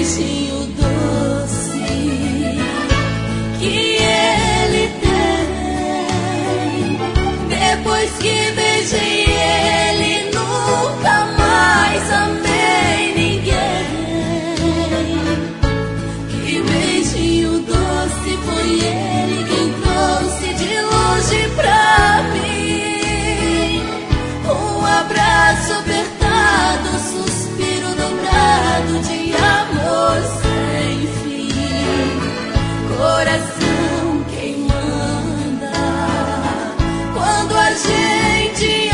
beijinho doce que ele tem. Depois que beijei ele, nunca mais amei ninguém. Que beijinho doce foi ele quem trouxe de longe pra mim. Um abraço apertado, suspiro dobrado de amor sem fim. Coração quem manda quando a gente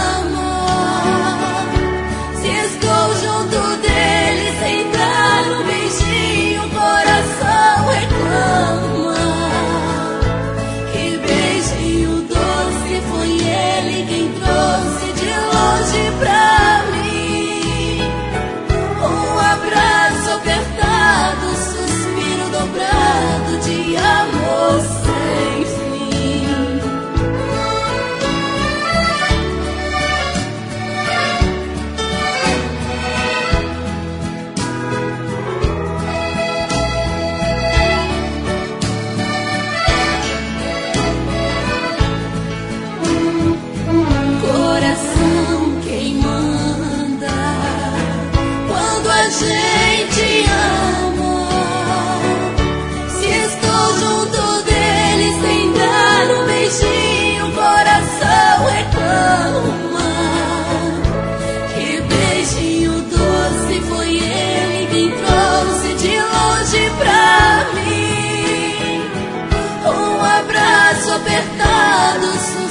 ama. Se estou junto dele sem dar um beijinho, o coração reclama. Que beijinho doce foi ele quem trouxe de longe pra mim. Um abraço apertado, suspiro dobrado de amor sem fim. Coração quem manda quando a gente ama. Se estou junto dele sem dar um beijinho, o coração reclama. Que beijinho doce foi ele quem trouxe de longe pra mim. Um abraço apertado,